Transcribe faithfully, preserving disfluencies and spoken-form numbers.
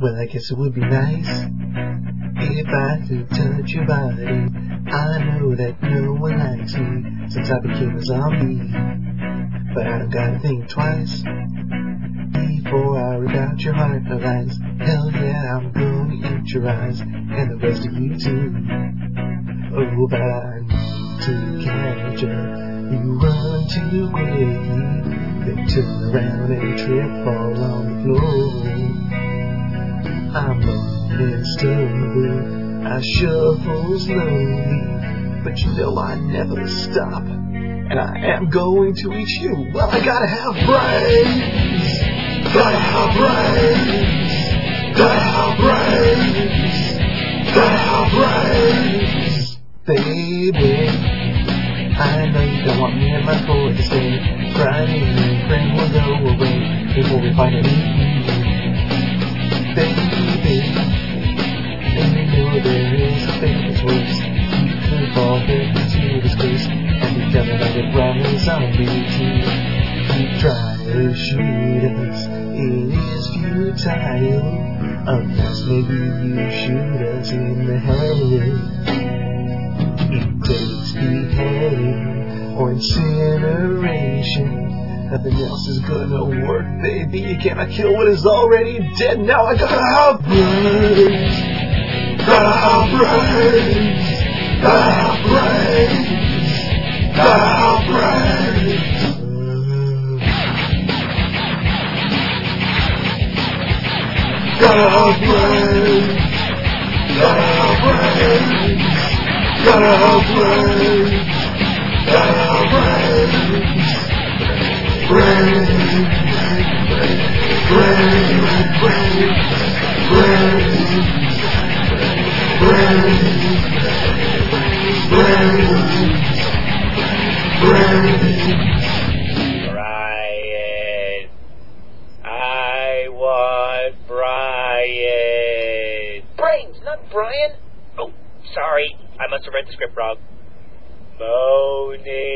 Well, I guess it would be nice if I could touch your body. I know that no one likes me since I became a zombie, but I don't gotta think twice before I rip out your heart lines. Hell yeah, I'm gonna eat your eyes and the rest of you too. Oh, but I need to catch up. You run too quickly, then turn around and trip, fall on the floor. I'm moaning slowly, I shuffle slowly, but you know I never stop, and I am going to eat you. Well, I gotta have brains, gotta have brains, gotta have brains, gotta have brains, baby. I know you don't want me and my boy to stay. Friday and friend will go away before we finally meet, baby. And you know there is a thing that's worse. You could fall into disgrace and become another Brian zombie too. You try to shoot us, it is futile, unless maybe you shoot us in the head. It takes beheading or incineration. Nothing else is gonna work, baby. You cannot kill what is already dead. Now I gotta have brains. Gotta have brains. Gotta have brains. Gotta have brains. Gotta have brains. Gotta have brains. Gotta have brains, gotta have brains, brains, brains, brains, brains, brains, brains. Brian, I want Brian. Brains, not Brian. Oh, sorry. I must have read the script wrong. Moaning.